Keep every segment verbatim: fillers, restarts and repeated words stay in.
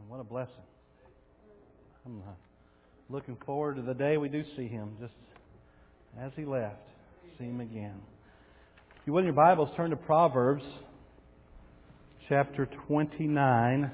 What a blessing. I'm uh, looking forward to the day we do see Him, just as He left. See Him again. If you would, in your Bibles, turn to Proverbs chapter twenty-nine.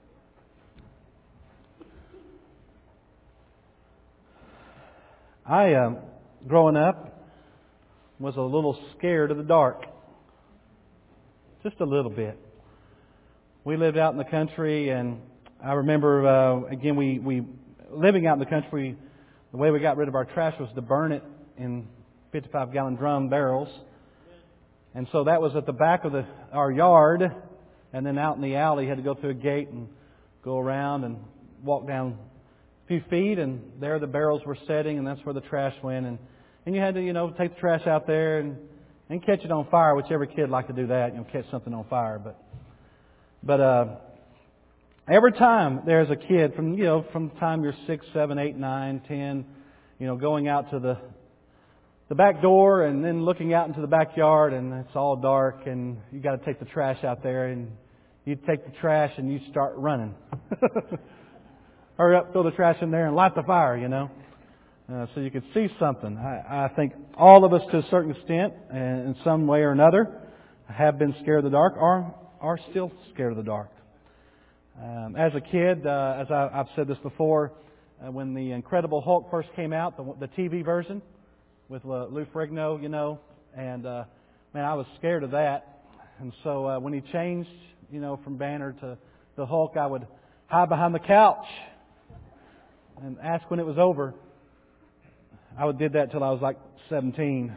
I, uh, growing up, was a little scared of the dark. Just a little bit. We lived out in the country, and I remember, uh, again, we, we living out in the country, the way we got rid of our trash was to burn it in fifty-five gallon drum barrels. And so that was at the back of the our yard, and then out in the alley, you had to go through a gate and go around and walk down a few feet, and there the barrels were setting, and that's where the trash went. And, and you had to, you know, take the trash out there and, and catch it on fire, which every kid liked to do that, you know, catch something on fire. But But uh, every time there's a kid, from you know, from the time you're six, seven, eight, nine, ten, you know, going out to the the back door and then looking out into the backyard, and it's all dark, and you got to take the trash out there, and you take the trash and you start running. Hurry up, throw the trash in there, and light the fire. You know, uh, so you could see something. I, I think all of us, to a certain extent, and in some way or another, have been scared of the dark, or are still scared of the dark. Um, as a kid, uh, as I, I've said this before, uh, when the Incredible Hulk first came out, the, the T V version with uh, Lou Ferrigno, you know, and uh, man, I was scared of that. And so uh, when he changed, you know, from Banner to the Hulk, I would hide behind the couch and ask when it was over. I would did that till I was like seventeen.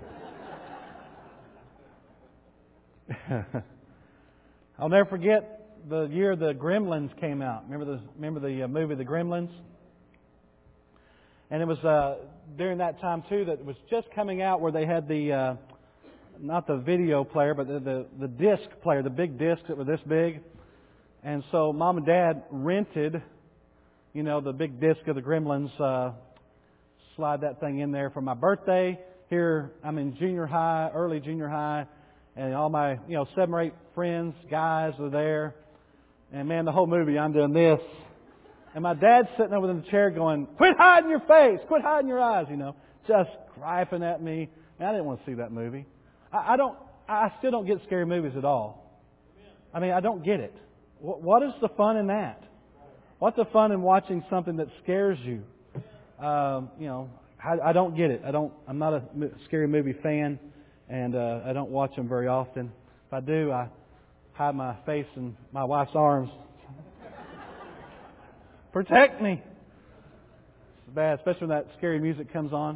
I'll never forget the year the Gremlins came out. Remember the remember the uh, movie The Gremlins? And it was uh, during that time too that it was just coming out where they had the uh, not the video player, but the, the the disc player, the big discs that were this big. And so Mom and Dad rented, you know, the big disc of the Gremlins. Uh, slide that thing in there for my birthday. Here I'm in junior high, early junior high. And all my, you know, seven or eight friends, guys are there. And man, the whole movie, I'm doing this. And my dad's sitting over in the chair going, "Quit hiding your face! Quit hiding your eyes!" You know, just griping at me. Man, I didn't want to see that movie. I, I don't, I still don't get scary movies at all. I mean, I don't get it. What, what is the fun in that? What's the fun in watching something that scares you? Um, you know, I, I don't get it. I don't, I'm not a scary movie fan. And uh, I don't watch them very often. If I do, I hide my face in my wife's arms. Protect me. It's bad, especially when that scary music comes on.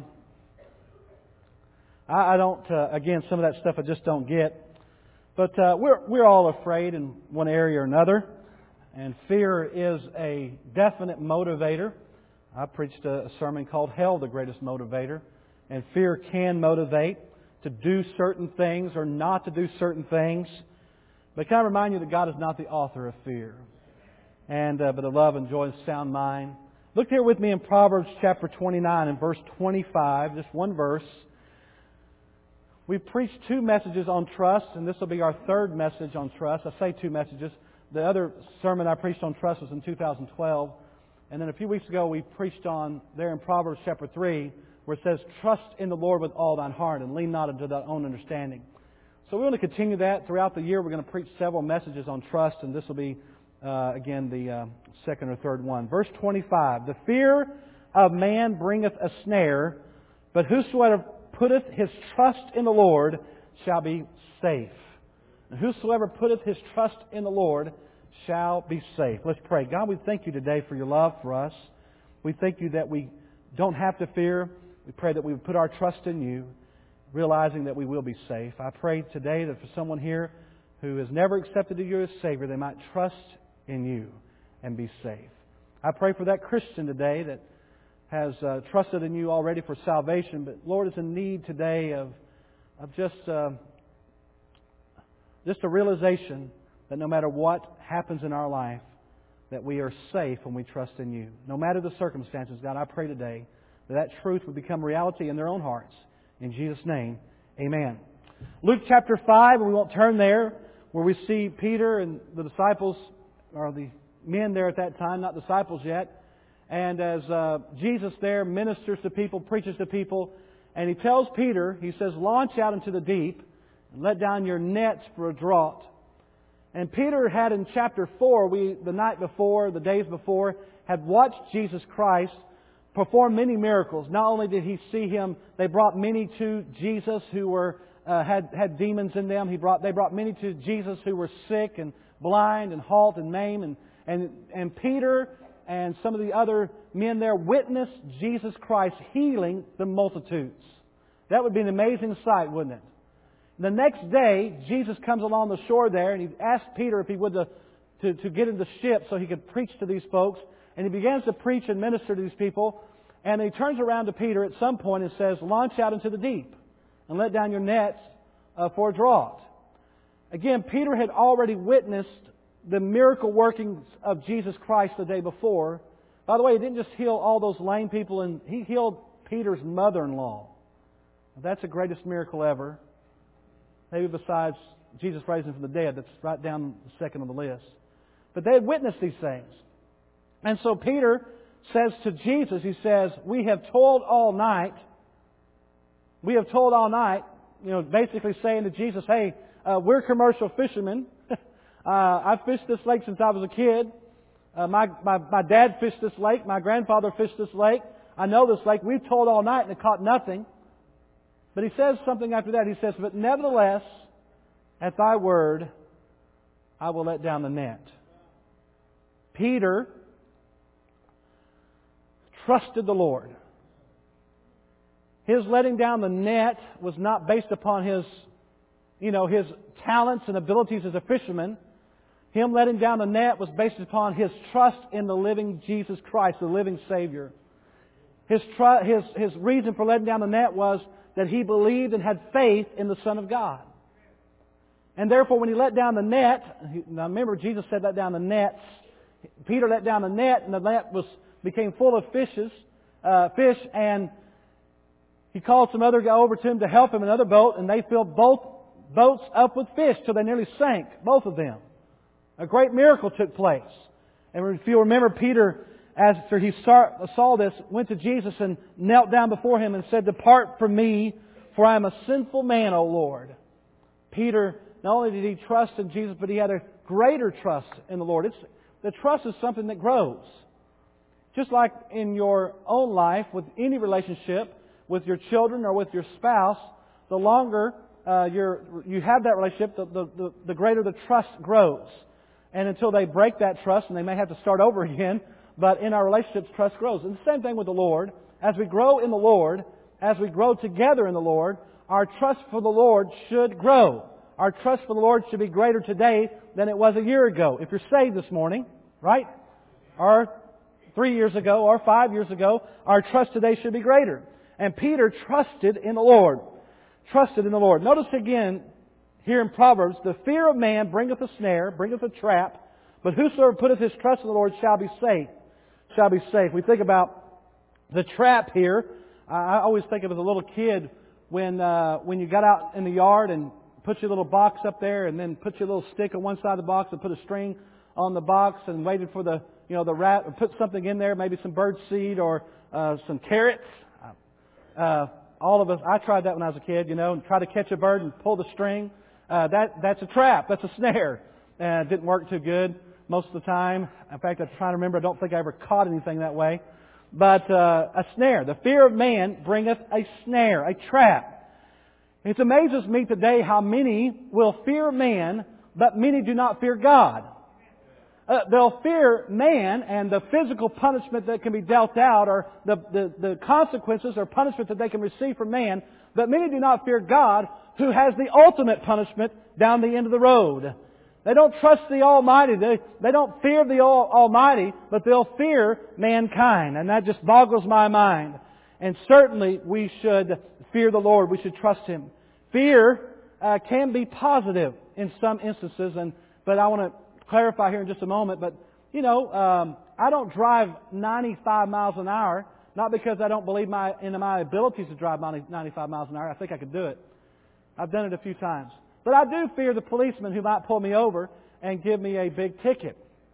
I, I don't. Uh, again, some of that stuff I just don't get. But uh, we're we're all afraid in one area or another, and fear is a definite motivator. I preached a, a sermon called "Hell, the Greatest Motivator," and fear can motivate to do certain things or not to do certain things. But can I remind you that God is not the author of fear, and uh, but of love and joy and sound mind. Look here with me in Proverbs chapter twenty-nine and verse twenty-five, just one verse. We've preached two messages on trust, and this will be our third message on trust. I say two messages. The other sermon I preached on trust was in two thousand twelve. And then a few weeks ago we preached on there in Proverbs chapter three, where it says, "Trust in the Lord with all thine heart, and lean not unto thy own understanding." So we want to continue that throughout the year. We're going to preach several messages on trust, and this will be, uh, again, the uh, second or third one. Verse twenty-five, "The fear of man bringeth a snare, but whosoever putteth his trust in the Lord shall be safe." And whosoever putteth his trust in the Lord shall be safe. Let's pray. God, we thank You today for Your love for us. We thank You that we don't have to fear. We pray that we would put our trust in You, realizing that we will be safe. I pray today that for someone here who has never accepted You as Savior, they might trust in You and be safe. I pray for that Christian today that has uh, trusted in You already for salvation, but Lord is in need today of of just uh, just a realization that no matter what happens in our life, that we are safe when we trust in You. No matter the circumstances, God, I pray today that that truth would become reality in their own hearts. In Jesus' name, amen. Luke chapter five, and we won't turn there, where we see Peter and the disciples, or the men there at that time, not disciples yet. And as uh, Jesus there ministers to people, preaches to people, and He tells Peter, He says, launch out into the deep and let down your nets for a draught. And Peter had in chapter four, we the night before, the days before, had watched Jesus Christ perform many miracles. Not only did he see Him, they brought many to Jesus who were uh, had had demons in them. He brought they brought many to Jesus who were sick and blind and halt and maimed. And and and Peter and some of the other men there witnessed Jesus Christ healing the multitudes. That would be an amazing sight, wouldn't it? The next day, Jesus comes along the shore there, and He asked Peter if he would to, to, to get in the ship so he could preach to these folks. And He begins to preach and minister to these people. And He turns around to Peter at some point and says, launch out into the deep and let down your nets uh, for a draught. Again, Peter had already witnessed the miracle workings of Jesus Christ the day before. By the way, He didn't just heal all those lame people, and He healed Peter's mother-in-law. That's the greatest miracle ever. Maybe besides Jesus raising from the dead. That's right down the second on the list. But they had witnessed these things. And so Peter says to Jesus, he says, we have toiled all night. We have toiled all night. You know, basically saying to Jesus, hey, uh, we're commercial fishermen. uh, I've fished this lake since I was a kid. Uh, my, my, my dad fished this lake. My grandfather fished this lake. I know this lake. We've toiled all night and it caught nothing. But He says something after that. He says, but nevertheless, at Thy word, I will let down the net. Peter trusted the Lord. His letting down the net was not based upon his, you know, his talents and abilities as a fisherman. Him letting down the net was based upon his trust in the living Jesus Christ, the living Savior. His, tr- his, his reason for letting down the net was that he believed and had faith in the Son of God. And therefore, when he let down the net, now remember, Jesus said let down the nets. Peter let down the net, and the net was became full of fishes, uh, fish, and he called some other guy over to him to help him in another boat, and they filled both boats up with fish till they nearly sank, both of them. A great miracle took place. And if you remember, Peter, after he saw this, went to Jesus and knelt down before Him and said, depart from me, for I am a sinful man, O Lord. Peter, not only did he trust in Jesus, but he had a greater trust in the Lord. It's, the trust is something that grows. Just like in your own life, with any relationship, with your children or with your spouse, the longer uh, you're, you have that relationship, the, the, the, the greater the trust grows. And until they break that trust, and they may have to start over again, but in our relationships, trust grows. And the same thing with the Lord. As we grow in the Lord, as we grow together in the Lord, our trust for the Lord should grow. Our trust for the Lord should be greater today than it was a year ago. If you're saved this morning, right? Or three years ago, or five years ago, our trust today should be greater. And Peter trusted in the Lord. Trusted in the Lord. Notice again, here in Proverbs, the fear of man bringeth a snare, bringeth a trap, but whosoever putteth his trust in the Lord shall be safe. Shall be safe. We think about the trap here. I always think of as a little kid when uh, when you got out in the yard and put your little box up there, and then put your little stick on one side of the box and put a string on the box and waited for the you know the rat, or put something in there, maybe some bird seed or uh, some carrots. Uh, all of us, I tried that when I was a kid, you know, and try to catch a bird and pull the string. Uh, that that's a trap. That's a snare. And it didn't work too good most of the time. In fact, I'm trying to remember, I don't think I ever caught anything that way. But uh, a snare. The fear of man bringeth a snare, a trap. It amazes me today how many will fear man, but many do not fear God. Uh, they'll fear man and the physical punishment that can be dealt out, or the, the, the consequences or punishment that they can receive from man, but many do not fear God, who has the ultimate punishment down the end of the road. They don't trust the Almighty. They, they don't fear the All, Almighty, but they'll fear mankind. And that just boggles my mind. And certainly we should fear the Lord. We should trust Him. Fear uh, can be positive in some instances, and but I want to clarify here in just a moment. But, you know, um, I don't drive ninety-five miles an hour, not because I don't believe my in my abilities to drive ninety-five miles an hour. I think I could do it. I've done it a few times. But I do fear the policeman who might pull me over and give me a big ticket.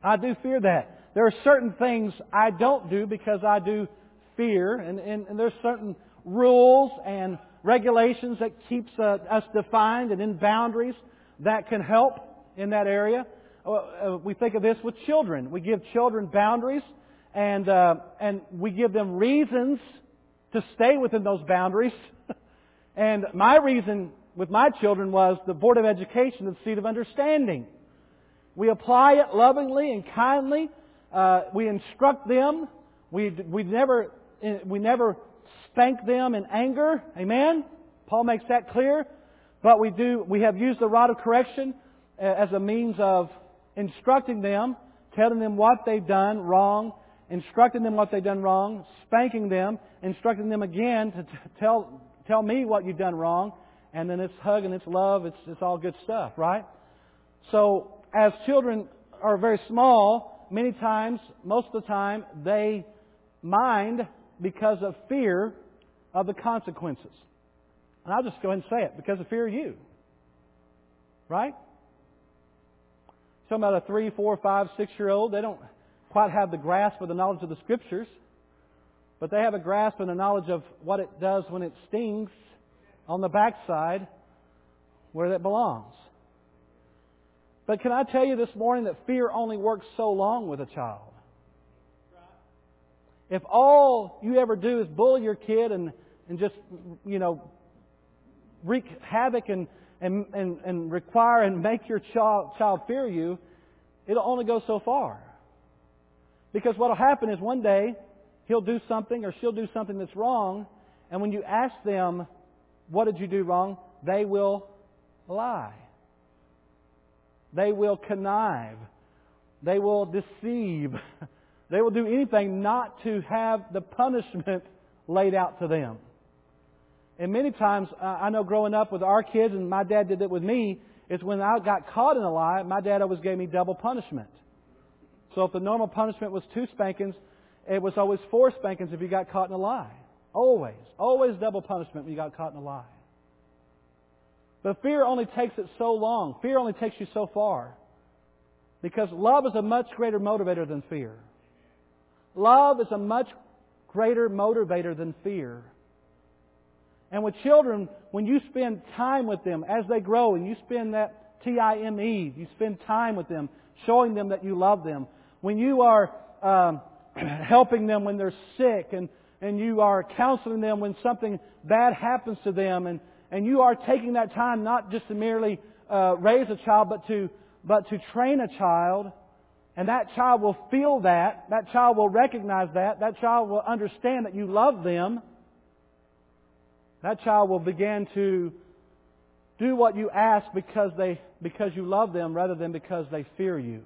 I do fear that. There are certain things I don't do because I do fear. And, and, and there's certain rules and regulations that keeps uh, us defined and in boundaries that can help in that area. Uh, we think of this with children. We give children boundaries and uh, and we give them reasons to stay within those boundaries. And my reason with my children was the Board of Education, the seat of understanding. We apply it lovingly and kindly. Uh, we instruct them. We we never we never spank them in anger. Amen. Paul makes that clear. But we do. We have used the rod of correction as a means of instructing them, telling them what they've done wrong, instructing them what they've done wrong, spanking them, instructing them again to t- tell tell me what you've done wrong, and then it's hug and it's love. It's it's all good stuff, right? So as children are very small, many times, most of the time, they mind because of fear of the consequences. And I'll just go ahead and say it, because of fear of you. Right? Talking about a three, four, five, six-year-old, they don't quite have the grasp of the knowledge of the Scriptures, but they have a grasp and a knowledge of what it does when it stings on the backside where it belongs. But can I tell you this morning that fear only works so long with a child? If all you ever do is bully your kid and, and just, you know, wreak havoc and, and, and, and require and make your child, child fear you, it'll only go so far. Because what will happen is one day he'll do something or she'll do something that's wrong, and when you ask them, what did you do wrong? They will lie. They will connive. They will deceive. They will do anything not to have the punishment laid out to them. And many times, I know growing up with our kids, and my dad did it with me, is when I got caught in a lie, my dad always gave me double punishment. So if the normal punishment was two spankings, it was always four spankings if you got caught in a lie. Always. Always double punishment when you got caught in a lie. But fear only takes it so long. Fear only takes you so far. Because love is a much greater motivator than fear. Love is a much greater motivator than fear. And with children, when you spend time with them as they grow, and you spend that T I M E, you spend time with them, showing them that you love them. When you are um, helping them when they're sick, and, and you are counseling them when something bad happens to them, and And you are taking that time not just to merely uh, raise a child, but to but to train a child. And that child will feel that. That child will recognize that. That child will understand that you love them. That child will begin to do what you ask because they because you love them rather than because they fear you.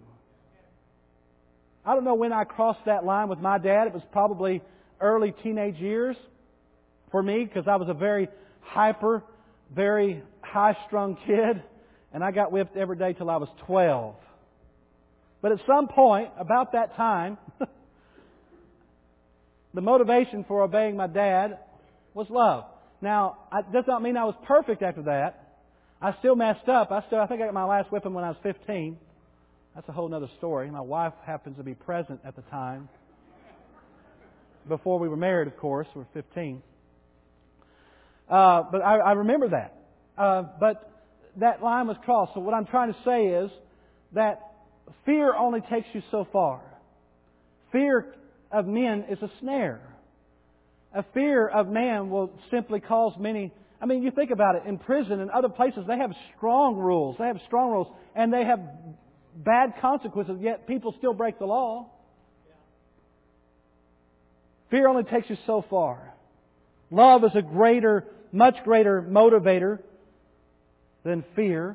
I don't know when I crossed that line with my dad. It was probably early teenage years for me, because I was a very hyper, very high-strung kid, and I got whipped every day till I was twelve. But at some point, about that time, the motivation for obeying my dad was love. Now, it does not mean I was perfect after that. I still messed up. I still, I think I got my last whipping when I was fifteen. That's a whole other story. My wife happens to be present at the time. Before we were married, of course, we were fifteen. Uh, but I, I remember that. Uh, but that line was crossed. So what I'm trying to say is that fear only takes you so far. Fear of men is a snare. A fear of man will simply cause many... I mean, you think about it. In prison and other places, they have strong rules. They have strong rules. And they have bad consequences, yet people still break the law. Fear only takes you so far. Love is a greater, much greater motivator than fear.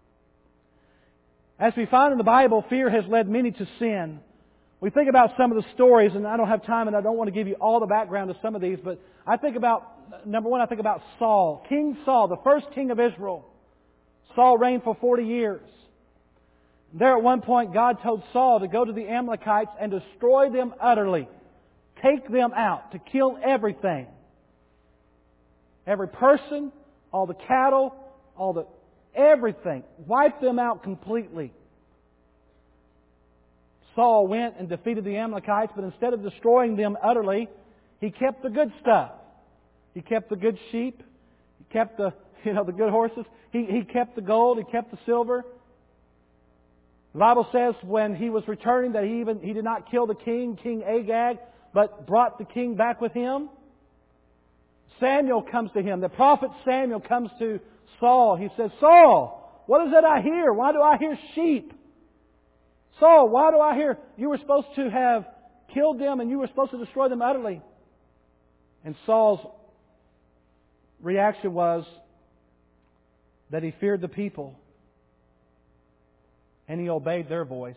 As we find in the Bible, fear has led many to sin. We think about some of the stories, and I don't have time and I don't want to give you all the background of some of these, but I think about, number one, I think about Saul. King Saul, the first king of Israel. Saul reigned for forty years. There at one point, God told Saul to go to the Amalekites and destroy them utterly. Take them out, to kill everything. Every person, all the cattle, all the everything. Wipe them out completely. Saul went and defeated the Amalekites, but instead of destroying them utterly, he kept the good stuff. He kept the good sheep. He kept the, you know, the good horses. He, he kept the gold. He kept the silver. The Bible says when he was returning that he even he did not kill the king, King Agag, but brought the king back with him. Samuel comes to him. The prophet Samuel comes to Saul. He says, Saul, what is it I hear? Why do I hear sheep? Saul, why do I hear you were supposed to have killed them and you were supposed to destroy them utterly? And Saul's reaction was that he feared the people and he obeyed their voice.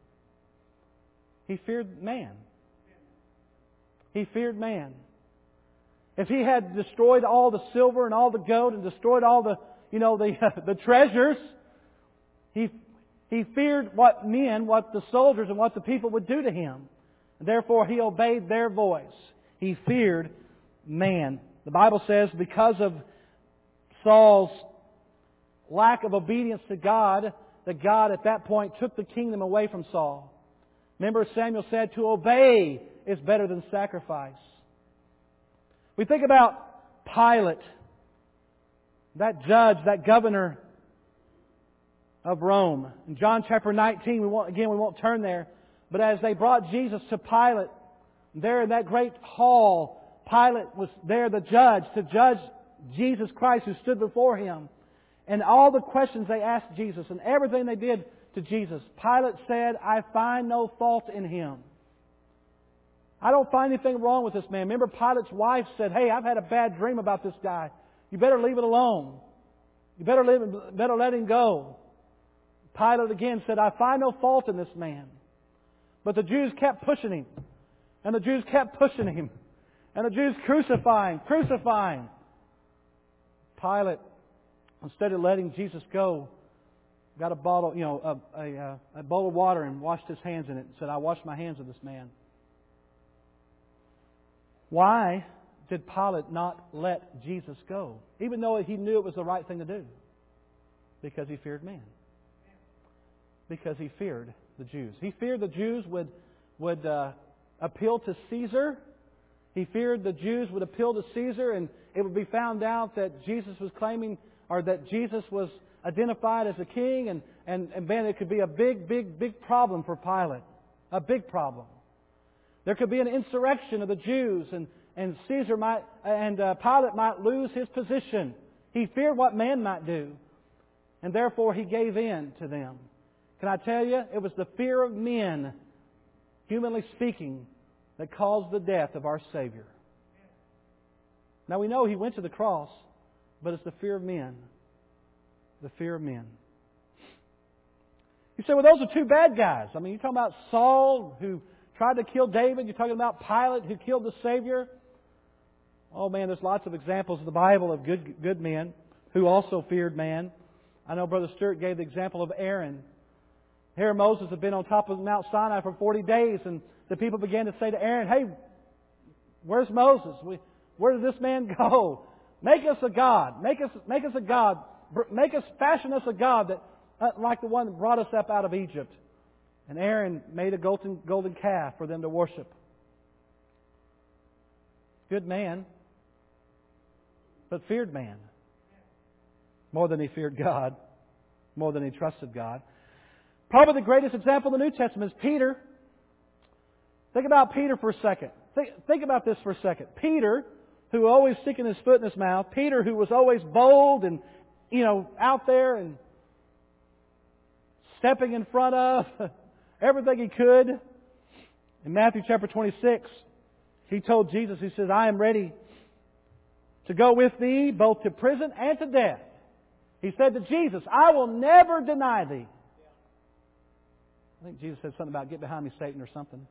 He feared man. He feared man. If he had destroyed all the silver and all the gold and destroyed all the, you know, the the treasures, he he feared what men, what the soldiers and what the people would do to him. And therefore he obeyed their voice. He feared man. The Bible says because of Saul's lack of obedience to God, that God at that point took the kingdom away from Saul. Remember, Samuel said to obey is better than sacrifice. We think about Pilate, that judge, that governor of Rome. In John chapter nineteen, we won't, again, we won't turn there, but as they brought Jesus to Pilate, there in that great hall, Pilate was there, the judge, to judge Jesus Christ who stood before him. And all the questions they asked Jesus and everything they did to Jesus, Pilate said, I find no fault in Him. I don't find anything wrong with this man. Remember, Pilate's wife said, hey, I've had a bad dream about this guy. You better leave it alone. You better, leave, better let him go. Pilate again said, I find no fault in this man. But the Jews kept pushing him. And the Jews kept pushing him. And the Jews crucifying, crucifying. Pilate, instead of letting Jesus go, got a bottle, you know, a, a, a bowl of water and washed his hands in it and said, I washed my hands of this man. Why did Pilate not let Jesus go? Even though he knew it was the right thing to do. Because he feared man. Because he feared the Jews. He feared the Jews would, would uh, appeal to Caesar. He feared the Jews would appeal to Caesar and it would be found out that Jesus was claiming, or that Jesus was identified as a king, and, and, and man, it could be a big, big, big problem for Pilate. A big problem. There could be an insurrection of the Jews, and, and Caesar might, and uh, Pilate might lose his position. He feared what man might do, and therefore he gave in to them. Can I tell you, it was the fear of men, humanly speaking, that caused the death of our Savior. Now we know He went to the cross, but it's the fear of men. The fear of men. You say, well, those are two bad guys. I mean, you're talking about Saul, who tried to kill David. You're talking about Pilate, who killed the Savior. Oh man, there's lots of examples in the Bible of good, good men who also feared man. I know Brother Stewart gave the example of Aaron. Here Moses had been on top of Mount Sinai for forty days, and the people began to say to Aaron, hey, where's Moses? We, where did this man go? Make us a god. Make us, make us a god. Make us, fashion us a god that, uh, like the one that brought us up out of Egypt. And Aaron made a golden, golden calf for them to worship. Good man, but feared man. More than he feared God. More than he trusted God. Probably the greatest example in the New Testament is Peter. Think about Peter for a second. Think, think about this for a second. Peter, who was always sticking his foot in his mouth. Peter, who was always bold and, you know, out there and stepping in front of everything he could. In Matthew chapter twenty-six, he told Jesus, he says, I am ready to go with thee both to prison and to death. He said to Jesus, I will never deny thee. I think Jesus said something about get behind me, Satan, or something.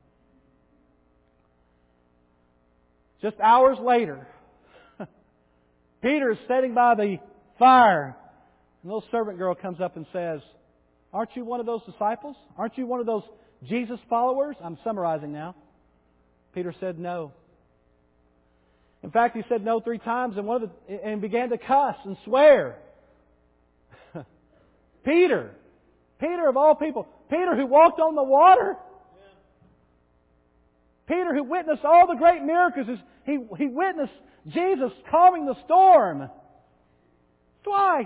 Just hours later, Peter is sitting by the fire. And a little servant girl comes up and says, aren't you one of those disciples? Aren't you one of those Jesus followers? I'm summarizing now. Peter said no. In fact, he said no three times and, one of the, and began to cuss and swear. Peter, Peter of all people, Peter who walked on the water, Peter, who witnessed all the great miracles, he, he witnessed Jesus calming the storm twice.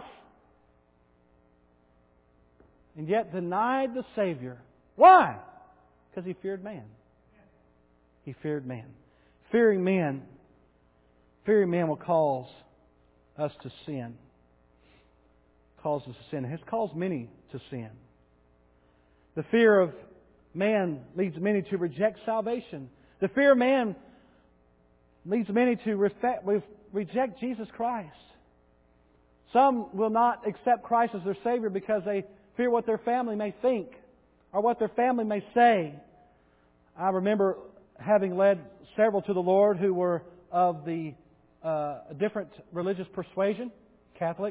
And yet denied the Savior. Why? Because he feared man. He feared man. Fearing men, fearing man will cause us to sin. Cause us to sin. It has caused many to sin. The fear of man leads many to reject salvation. The fear of man leads many to reject Jesus Christ. Some will not accept Christ as their Savior because they fear what their family may think or what their family may say. I remember having led several to the Lord who were of the uh, different religious persuasion, Catholic.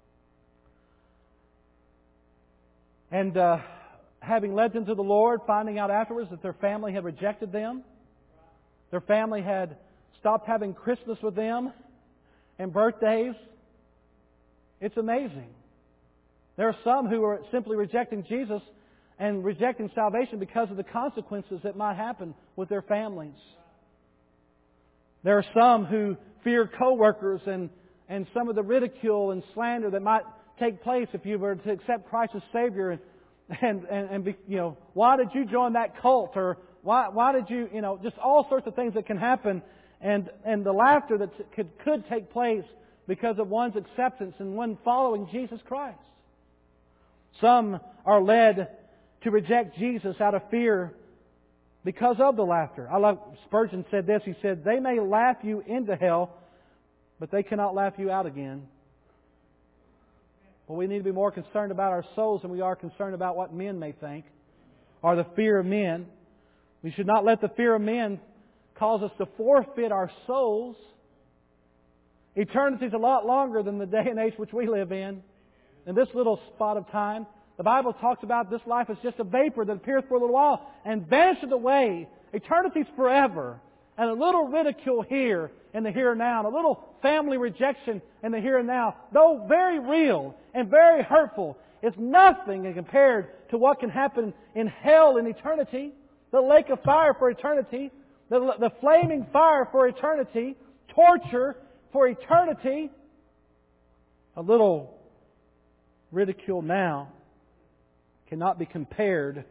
And uh, having led them to the Lord, finding out afterwards that their family had rejected them. Their family had stopped having Christmas with them and birthdays. It's amazing. There are some who are simply rejecting Jesus and rejecting salvation because of the consequences that might happen with their families. There are some who fear co-workers and, and some of the ridicule and slander that might take place if you were to accept Christ as Savior. And, and, and, and be, you know, why did you join that cult? Or why, why did you, you know, just all sorts of things that can happen. And, and the laughter that could, could take place because of one's acceptance and one following Jesus Christ. Some are led to reject Jesus out of fear because of the laughter. I love Spurgeon said this. He said, "They may laugh you into hell, but they cannot laugh you out again." Well, we need to be more concerned about our souls than we are concerned about what men may think or the fear of men. We should not let the fear of men cause us to forfeit our souls. Eternity is a lot longer than the day and age which we live in. In this little spot of time, the Bible talks about this life as just a vapor that appears for a little while and vanishes away. Eternity's forever. And a little ridicule here in the here and now, and a little family rejection in the here and now, though very real and very hurtful, is nothing compared to what can happen in hell in eternity. The lake of fire for eternity, the, the flaming fire for eternity, torture for eternity. A little ridicule now cannot be compared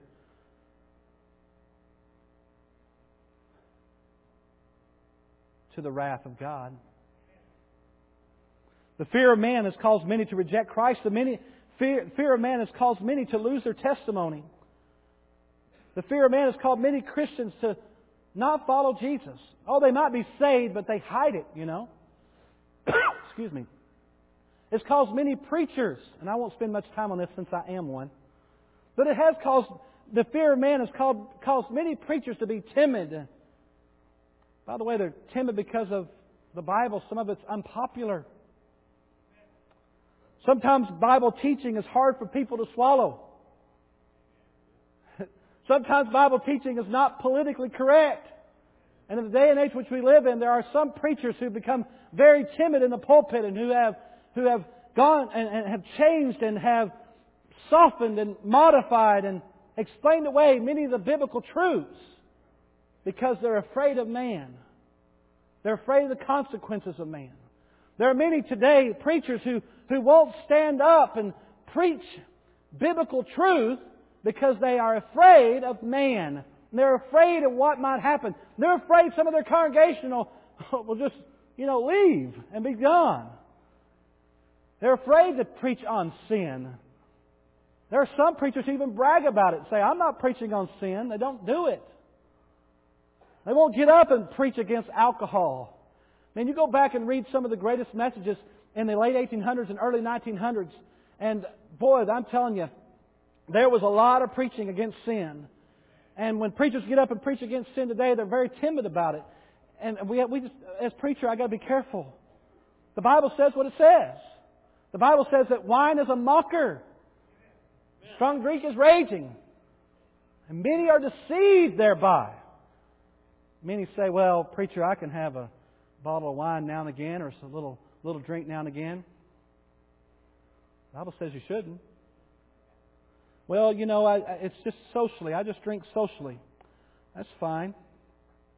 to the wrath of God. The fear of man has caused many to reject Christ. The many, fear, fear of man has caused many to lose their testimony. The fear of man has caused many Christians to not follow Jesus. Oh, they might be saved, but they hide it, you know. Excuse me. It's caused many preachers, and I won't spend much time on this since I am one, but it has caused, the fear of man has caused, caused many preachers to be timid. By the way, they're timid because of the Bible. Some of it's unpopular. Sometimes Bible teaching is hard for people to swallow. Sometimes Bible teaching is not politically correct. And in the day and age which we live in, there are some preachers who become very timid in the pulpit and who have who have gone and, and have changed and have softened and modified and explained away many of the biblical truths because they're afraid of man. They're afraid of the consequences of man. There are many today preachers who, who won't stand up and preach biblical truth because they are afraid of man. They're afraid of what might happen. They're afraid some of their congregation will, will just, you know, leave and be gone. They're afraid to preach on sin. There are some preachers who even brag about it and say, "I'm not preaching on sin." They don't do it. They won't get up and preach against alcohol. I mean, you go back and read some of the greatest messages in the late eighteen hundreds and early nineteen hundreds, and boy, I'm telling you, there was a lot of preaching against sin. And when preachers get up and preach against sin today, they're very timid about it. And we, we just, as preacher, I got to be careful. The Bible says what it says. The Bible says that wine is a mocker. Strong drink is raging. And many are deceived thereby. Many say, "Well, preacher, I can have a bottle of wine now and again, or a little little drink now and again." The Bible says you shouldn't. Well, you know, I, it's just socially. I just drink socially. That's fine.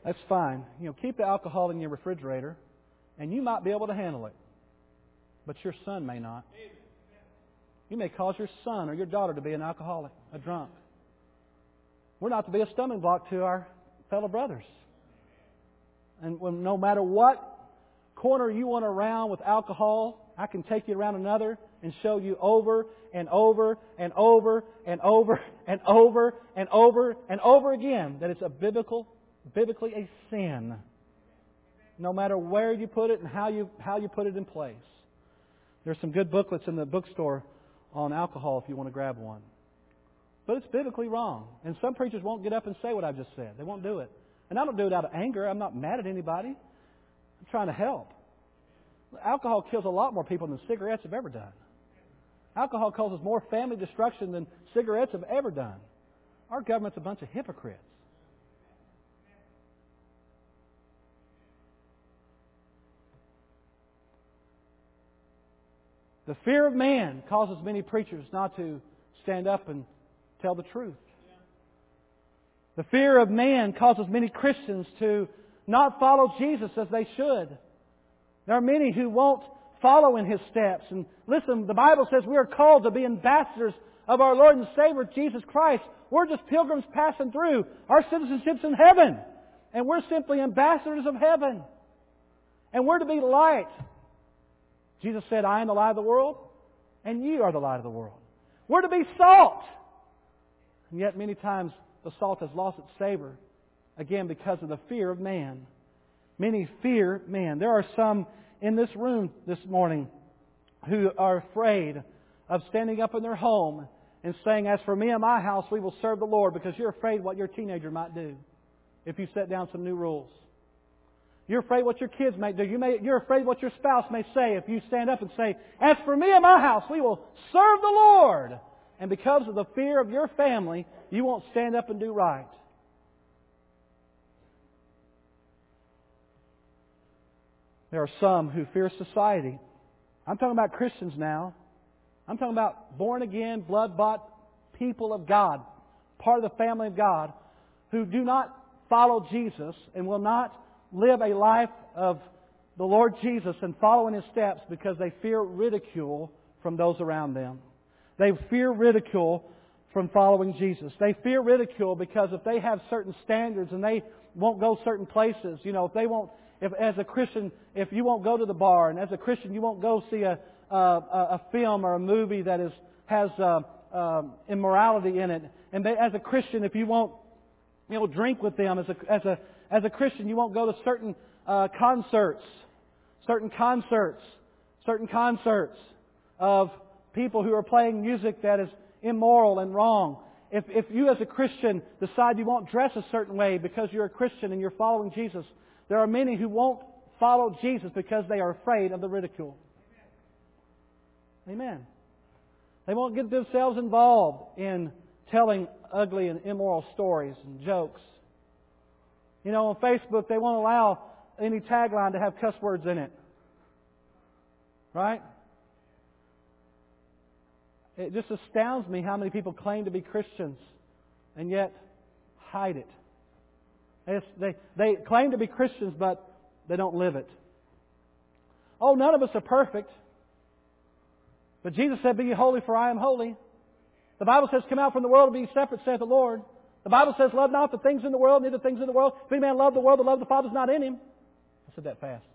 That's fine. You know, keep the alcohol in your refrigerator, and you might be able to handle it. But your son may not. You may cause your son or your daughter to be an alcoholic, a drunk. We're not to be a stumbling block to our fellow brothers. And when, no matter what corner you want around with alcohol, I can take you around another and show you over and over and over and over and over and over and over again that it's a biblical, biblically a sin. No matter where you put it and how you how you put it in place. There's some good booklets in the bookstore on alcohol if you want to grab one. But it's biblically wrong. And some preachers won't get up and say what I've just said. They won't do it. And I don't do it out of anger. I'm not mad at anybody. I'm trying to help. Alcohol kills a lot more people than cigarettes have ever done. Alcohol causes more family destruction than cigarettes have ever done. Our government's a bunch of hypocrites. The fear of man causes many preachers not to stand up and tell the truth. The fear of man causes many Christians to not follow Jesus as they should. There are many who won't follow in His steps. And listen, the Bible says we are called to be ambassadors of our Lord and Savior Jesus Christ. We're just pilgrims passing through. Our citizenship's in heaven. And we're simply ambassadors of heaven. And we're to be light. Jesus said, I am the light of the world, and you are the light of the world. We're to be salt. And yet many times the salt has lost its savor, again, because of the fear of man. Many fear man. There are some in this room this morning who are afraid of standing up in their home and saying, as for me and my house, we will serve the Lord, because you're afraid what your teenager might do if you set down some new rules. You're afraid what your kids may do. You may, you're afraid what your spouse may say if you stand up and say, as for me and my house, we will serve the Lord. And because of the fear of your family, you won't stand up and do right. There are some who fear society. I'm talking about Christians now. I'm talking about born-again, blood-bought people of God, part of the family of God, who do not follow Jesus and will not live a life of the Lord Jesus and follow in His steps because they fear ridicule from those around them. They fear ridicule from following Jesus. They fear ridicule because if they have certain standards and they won't go certain places, you know, if they won't, if as a Christian, if you won't go to the bar, and as a Christian you won't go see a a, a film or a movie that is has uh, uh, immorality in it, and they, as a Christian, if you won't, you know, drink with them, as a as a As a Christian, you won't go to certain uh, concerts, certain concerts, certain concerts of people who are playing music that is immoral and wrong. If, if you as a Christian decide you won't dress a certain way because you're a Christian and you're following Jesus, there are many who won't follow Jesus because they are afraid of the ridicule. Amen. They won't get themselves involved in telling ugly and immoral stories and jokes. You know, on Facebook, they won't allow any tagline to have cuss words in it. Right? It just astounds me how many people claim to be Christians and yet hide it. It's, they, they claim to be Christians, but they don't live it. Oh, none of us are perfect. But Jesus said, be ye holy, for I am holy. The Bible says, come out from the world and be separate, saith the Lord. The Bible says, love not the things in the world, neither the things in the world. If any man love the world, the love of the Father is not in him. I said that fast.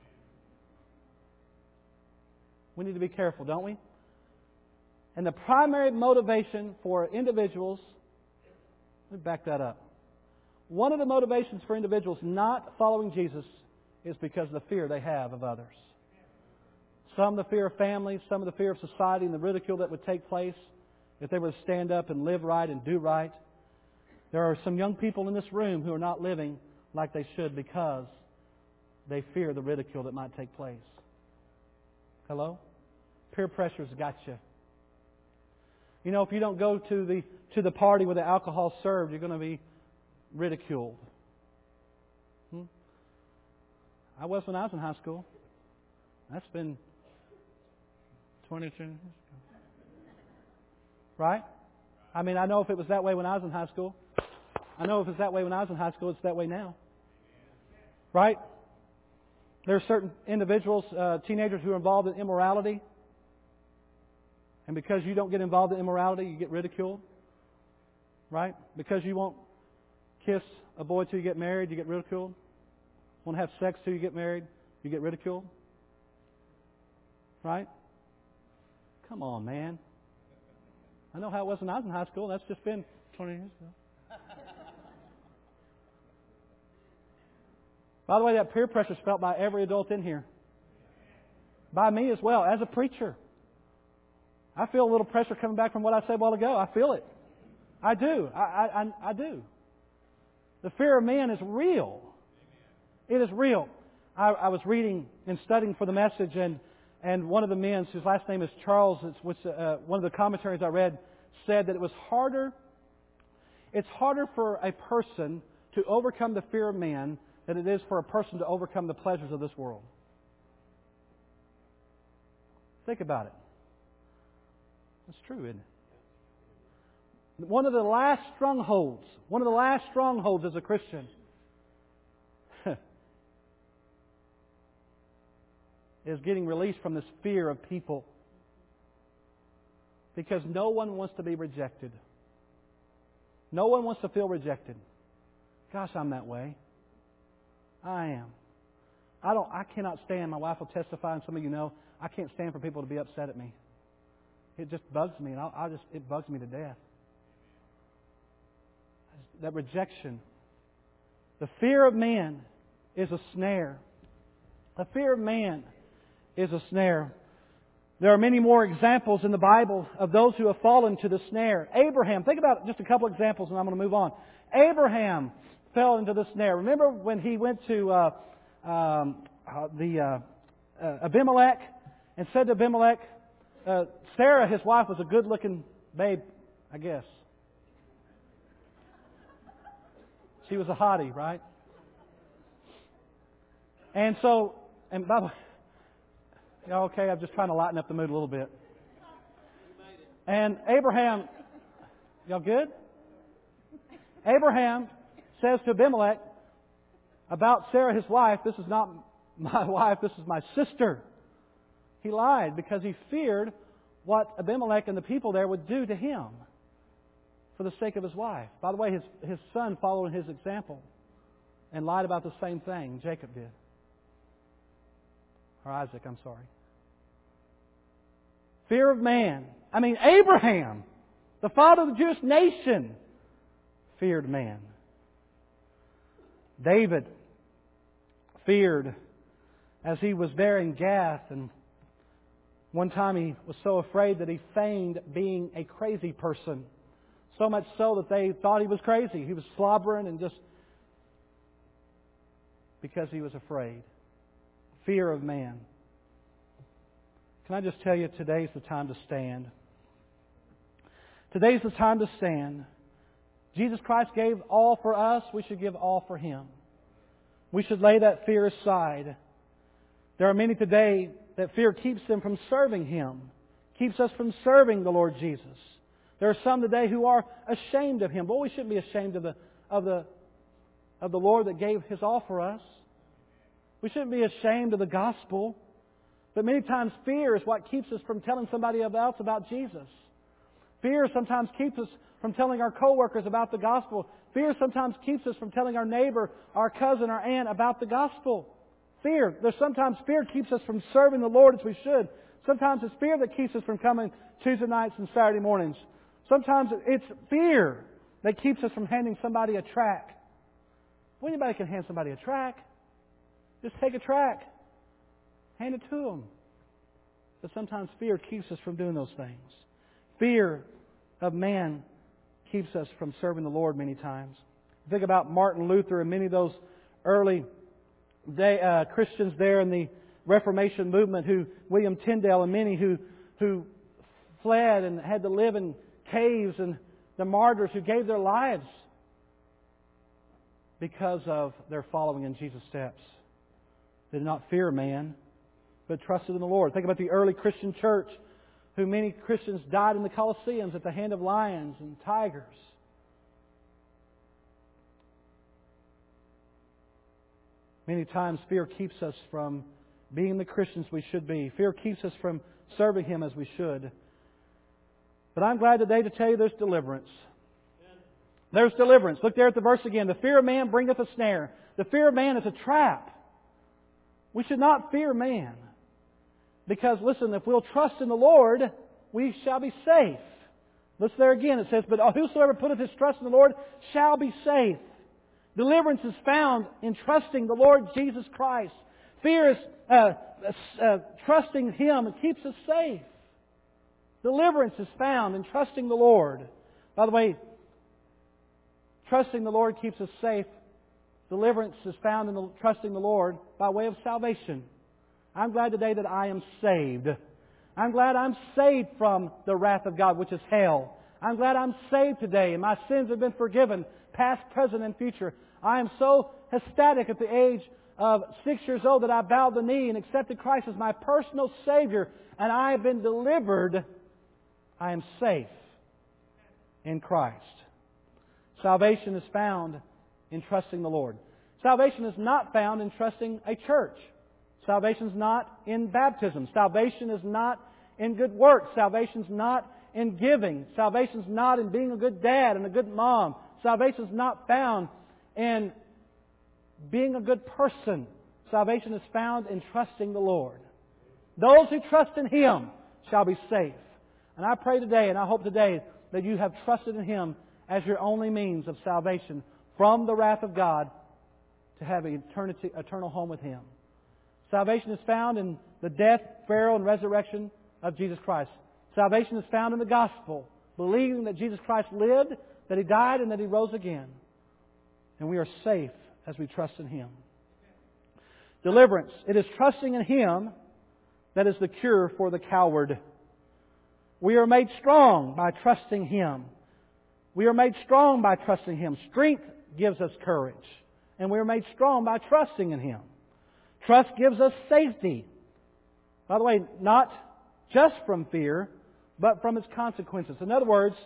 We need to be careful, don't we? And the primary motivation for individuals, let me back that up. One of the motivations for individuals not following Jesus is because of the fear they have of others. Some the fear of family, some of the fear of society and the ridicule that would take place if they were to stand up and live right and do right. There are some young people in this room who are not living like they should because they fear the ridicule that might take place. Hello? Peer pressure's got you. You know, if you don't go to the to the party where the alcohol's served, you're going to be ridiculed. Hmm? I was when I was in high school. That's been twenty-two years ago. Right? I mean, I know if it was that way when I was in high school. I know if it's that way when I was in high school, it's that way now. Right? There are certain individuals, uh, teenagers who are involved in immorality. And because you don't get involved in immorality, you get ridiculed. Right? Because you won't kiss a boy till you get married, you get ridiculed. Won't have sex till you get married, you get ridiculed. Right? Come on, man. I know how it was when I was in high school. That's just been twenty years ago. By the way, that peer pressure is felt by every adult in here. By me as well, as a preacher. I feel a little pressure coming back from what I said a while ago. I feel it. I do. I, I, I do. The fear of man is real. It is real. I, I was reading and studying for the message, and, and one of the men, whose last name is Charles, which uh, one of the commentaries I read said that it was harder, it's harder for a person to overcome the fear of man than it is for a person to overcome the pleasures of this world. Think about it. That's true, isn't it? One of the last strongholds, one of the last strongholds as a Christian is getting released from this fear of people. Because no one wants to be rejected. No one wants to feel rejected. Gosh, I'm that way. I am. I don't. I cannot stand. My wife will testify, and some of you know I can't stand for people to be upset at me. It just bugs me, and I just it bugs me to death. That rejection, the fear of man, is a snare. The fear of man is a snare. There are many more examples in the Bible of those who have fallen to the snare. Abraham, think about just a couple examples, and I'm going to move on. Abraham fell into the snare. Remember when he went to uh, um, uh, the uh, uh, Abimelech and said to Abimelech, uh, Sarah, his wife, was a good-looking babe, I guess. She was a hottie, right? And so, and by the way, y'all okay? I'm just trying to lighten up the mood a little bit. And Abraham, y'all good? Abraham says to Abimelech about Sarah, his wife, this is not my wife, this is my sister. He lied because he feared what Abimelech and the people there would do to him for the sake of his wife. By the way, his, his son followed his example and lied about the same thing Jacob did. Or Isaac, I'm sorry. Fear of man. I mean, Abraham, the father of the Jewish nation, feared man. David feared as he was there in Gath, and one time he was so afraid that he feigned being a crazy person. So much so that they thought he was crazy. He was slobbering and just because he was afraid. Fear of man. Can I just tell you, today's the time to stand. Today's the time to stand. Jesus Christ gave all for us. We should give all for Him. We should lay that fear aside. There are many today that fear keeps them from serving Him, keeps us from serving the Lord Jesus. There are some today who are ashamed of Him. But we shouldn't be ashamed of the of the of the Lord that gave His all for us. We shouldn't be ashamed of the gospel. But many times fear is what keeps us from telling somebody else about Jesus. Fear sometimes keeps us from telling our coworkers about the gospel. Fear sometimes keeps us from telling our neighbor, our cousin, our aunt about the gospel. Fear. There's sometimes fear keeps us from serving the Lord as we should. Sometimes it's fear that keeps us from coming Tuesday nights and Saturday mornings. Sometimes it's fear that keeps us from handing somebody a tract. Well, anybody can hand somebody a tract. Just take a tract. Hand it to them. But sometimes fear keeps us from doing those things. Fear of man keeps us from serving the Lord many times. Think about Martin Luther and many of those early day, uh, Christians there in the Reformation movement, who William Tyndale and many who who fled and had to live in caves, and the martyrs who gave their lives because of their following in Jesus' steps. They did not fear man, but trusted in the Lord. Think about the early Christian church, who many Christians died in the Colosseums at the hand of lions and tigers. Many times fear keeps us from being the Christians we should be. Fear keeps us from serving Him as we should. But I'm glad today to tell you there's deliverance. There's deliverance. Look there at the verse again. The fear of man bringeth a snare. The fear of man is a trap. We should not fear man. Because, listen, if we'll trust in the Lord, we shall be safe. Listen there again. It says, but whosoever putteth his trust in the Lord shall be safe. Deliverance is found in trusting the Lord Jesus Christ. Fear is uh, uh, trusting Him and keeps us safe. Deliverance is found in trusting the Lord. By the way, trusting the Lord keeps us safe. Deliverance is found in the, trusting the Lord by way of salvation. I'm glad today that I am saved. I'm glad I'm saved from the wrath of God, which is hell. I'm glad I'm saved today and my sins have been forgiven, past, present, and future. I am so ecstatic at the age of six years old that I bowed the knee and accepted Christ as my personal Savior, and I have been delivered. I am safe in Christ. Salvation is found in trusting the Lord. Salvation is not found in trusting a church. Salvation is not in baptism. Salvation is not in good works. Salvation is not in giving. Salvation is not in being a good dad and a good mom. Salvation is not found in being a good person. Salvation is found in trusting the Lord. Those who trust in Him shall be safe. And I pray today, and I hope today, that you have trusted in Him as your only means of salvation from the wrath of God to have an eternity, eternal home with Him. Salvation is found in the death, burial, and resurrection of Jesus Christ. Salvation is found in the gospel, believing that Jesus Christ lived, that He died, and that He rose again. And we are safe as we trust in Him. Deliverance. It is trusting in Him that is the cure for the coward. We are made strong by trusting Him. We are made strong by trusting Him. Strength gives us courage. And we are made strong by trusting in Him. Trust gives us safety. By the way, not just from fear, but from its consequences. In other words,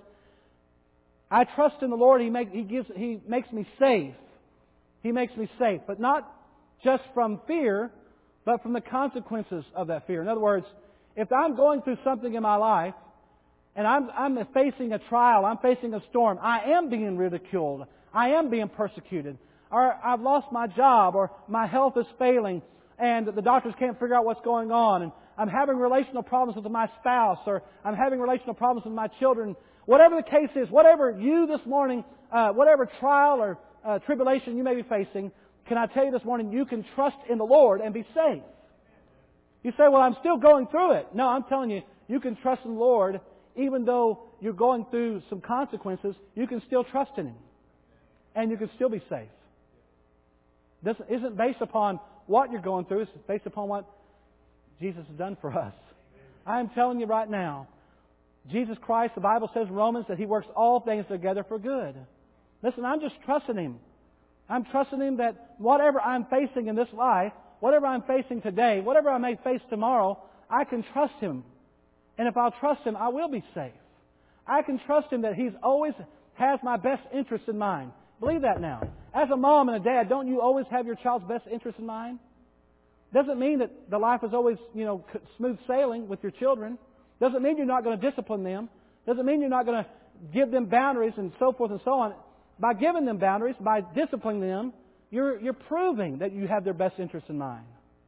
I trust in the Lord. He, make, he, gives, he makes me safe. He makes me safe. But not just from fear, but from the consequences of that fear. In other words, if I'm going through something in my life, and I'm, I'm facing a trial, I'm facing a storm, I am being ridiculed, I am being persecuted, or I've lost my job, or my health is failing, and the doctors can't figure out what's going on, and I'm having relational problems with my spouse, or I'm having relational problems with my children. Whatever the case is, whatever you this morning, uh, whatever trial or uh, tribulation you may be facing, can I tell you this morning, you can trust in the Lord and be safe. You say, well, I'm still going through it. No, I'm telling you, you can trust in the Lord, even though you're going through some consequences, you can still trust in Him. And you can still be safe. This isn't based upon what you're going through, it's based upon what Jesus has done for us. I'm telling you right now, Jesus Christ, the Bible says in Romans that He works all things together for good. Listen, I'm just trusting Him. I'm trusting Him that whatever I'm facing in this life, whatever I'm facing today, whatever I may face tomorrow, I can trust Him. And if I'll trust Him, I will be safe. I can trust Him that He's always has my best interest in mind. Believe that now. As a mom and a dad, don't you always have your child's best interest in mind? Doesn't mean that the life is always, you know, smooth sailing with your children. Doesn't mean you're not going to discipline them. Doesn't mean you're not going to give them boundaries and so forth and so on. By giving them boundaries, by disciplining them, you're, you're proving that you have their best interest in mind.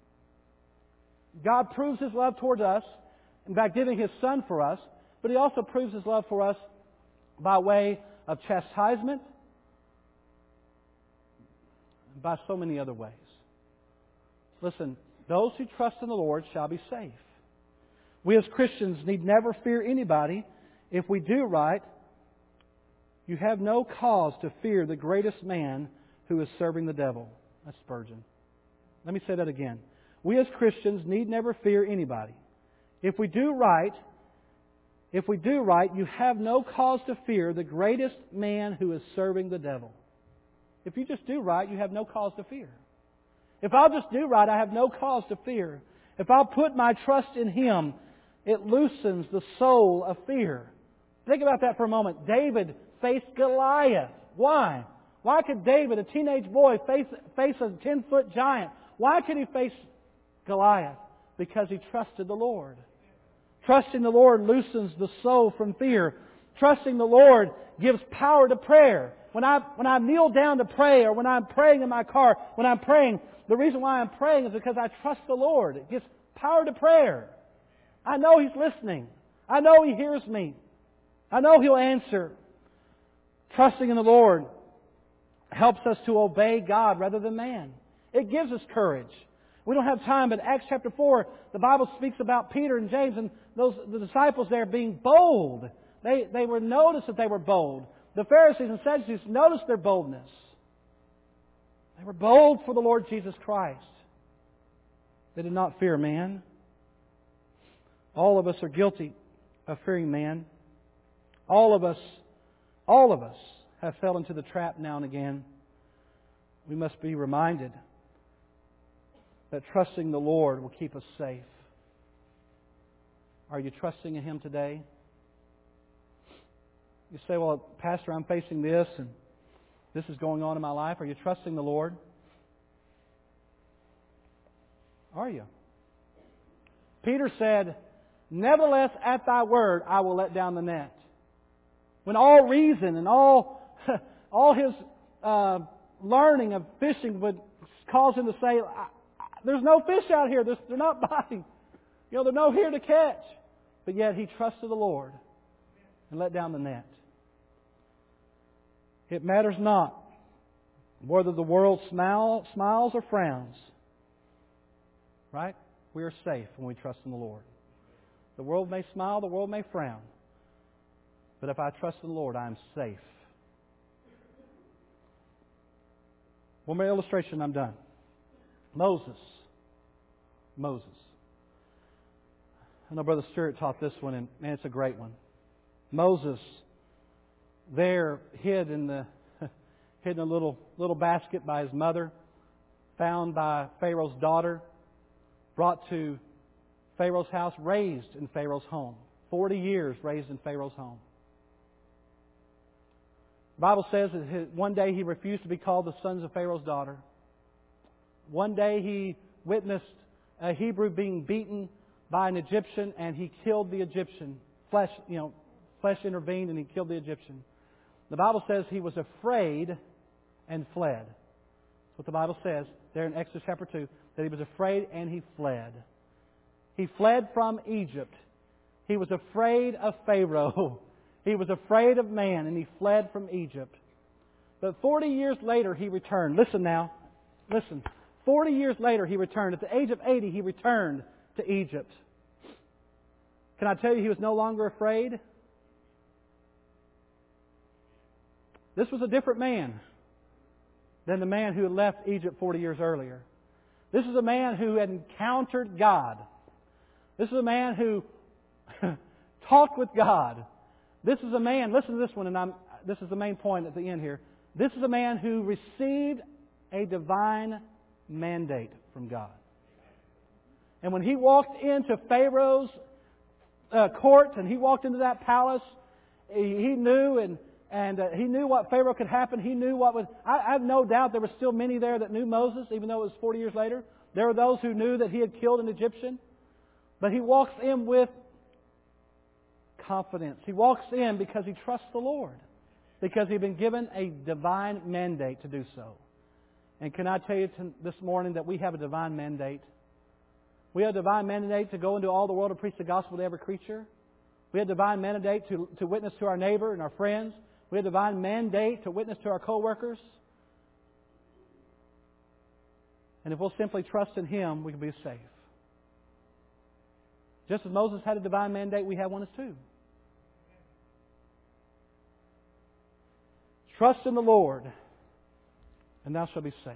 God proves His love towards us by giving His Son for us, but He also proves His love for us by way of chastisement, and by so many other ways. Listen, those who trust in the Lord shall be safe. We as Christians need never fear anybody. If we do right, you have no cause to fear the greatest man who is serving the devil. That's Spurgeon. Let me say that again. We as Christians need never fear anybody. If we do right, if we do right, you have no cause to fear the greatest man who is serving the devil. If you just do right, you have no cause to fear. If I'll just do right, I have no cause to fear. If I'll put my trust in Him, it loosens the soul of fear. Think about that for a moment. David faced Goliath. Why? Why could David, a teenage boy, face, face a ten-foot giant? Why could he face Goliath? Because he trusted the Lord. Trusting the Lord loosens the soul from fear. Trusting the Lord gives power to prayer. When I, when I kneel down to pray, or when I'm praying in my car, when I'm praying, the reason why I'm praying is because I trust the Lord. It gives power to prayer. I know He's listening. I know He hears me. I know He'll answer. Trusting in the Lord helps us to obey God rather than man. It gives us courage. We don't have time, but Acts chapter four, the Bible speaks about Peter and James and those the disciples there being bold. They, they were noticed that they were bold. The Pharisees and Sadducees noticed their boldness. They were bold for the Lord Jesus Christ. They did not fear man. All of us are guilty of fearing man. All of us, all of us have fell into the trap now and again. We must be reminded that trusting the Lord will keep us safe. Are you trusting in Him today? You say, well, Pastor, I'm facing this and this is going on in my life. Are you trusting the Lord? Are you? Peter said, nevertheless, at Thy word, I will let down the net. When all reason and all, all his uh, learning of fishing would cause him to say, there's no fish out here. There's, they're not biting. You know, they're no here to catch. But yet he trusted the Lord and let down the net. It matters not whether the world smile, smiles or frowns. Right? We are safe when we trust in the Lord. The world may smile, the world may frown. But if I trust in the Lord, I am safe. One more illustration, I'm done. Moses. Moses. I know Brother Stewart taught this one, and man, it's a great one. Moses, there, hid in the hid in a little little basket by his mother, found by Pharaoh's daughter, brought to Pharaoh's house, raised in Pharaoh's home. Forty years raised in Pharaoh's home. The Bible says that one day he refused to be called the sons of Pharaoh's daughter. One day he witnessed a Hebrew being beaten by an Egyptian, and he killed the Egyptian. Flesh, you know, flesh intervened, and he killed the Egyptian. The Bible says he was afraid and fled. That's what the Bible says there in Exodus chapter two, that he was afraid and he fled. He fled from Egypt. He was afraid of Pharaoh. He was afraid of man, and he fled from Egypt. But forty years later, he returned. Listen now. Listen. Forty years later, he returned. At the age of eighty, he returned to Egypt. Can I tell you he was no longer afraid? This was a different man than the man who had left Egypt forty years earlier. This is a man who had encountered God. This is a man who talked with God. This is a man, listen to this one, and I'm, this is the main point at the end here. This is a man who received a divine mandate from God. And when he walked into Pharaoh's uh, court and he walked into that palace, he, he knew and and uh, he knew what Pharaoh could happen. He knew what was. I, I have no doubt there were still many there that knew Moses, even though it was forty years later. There were those who knew that he had killed an Egyptian. But he walks in with confidence. He walks in because he trusts the Lord. Because he'd been given a divine mandate to do so. And can I tell you this morning that we have a divine mandate? We have a divine mandate to go into all the world and preach the gospel to every creature. We have a divine mandate to, to witness to our neighbor and our friends. We have a divine mandate to witness to our co-workers. And if we'll simply trust in Him, we can be safe. Just as Moses had a divine mandate, we have one as too. Trust in the Lord, and thou shalt be safe.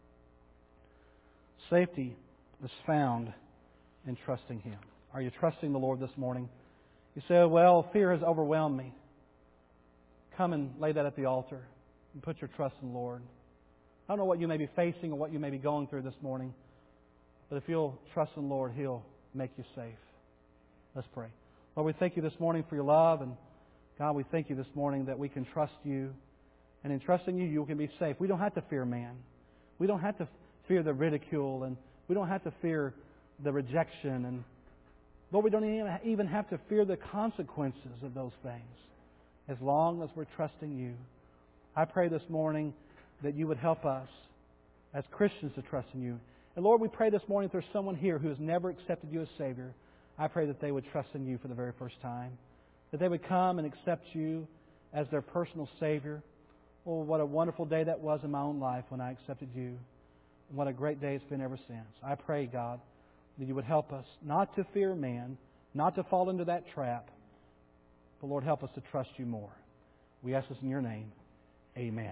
Safety is found in trusting Him. Are you trusting the Lord this morning? You say, well, fear has overwhelmed me. Come and lay that at the altar and put your trust in the Lord. I don't know what you may be facing or what you may be going through this morning, but if you'll trust in the Lord, He'll make you safe. Let's pray. Lord, we thank You this morning for Your love, and God, we thank You this morning that we can trust You And in trusting you, you can be safe. We don't have to fear man. We don't have to fear the ridicule, and we don't have to fear the rejection. And Lord, we don't even have to fear the consequences of those things as long as we're trusting you. I pray this morning that you would help us as Christians to trust in you. And Lord, we pray this morning if there's someone here who has never accepted you as Savior, I pray that they would trust in you for the very first time. That they would come and accept you as their personal Savior. Oh, what a wonderful day that was in my own life when I accepted you. And what a great day it's been ever since. I pray, God, that you would help us not to fear man, not to fall into that trap, but Lord, help us to trust you more. We ask this in your name. Amen.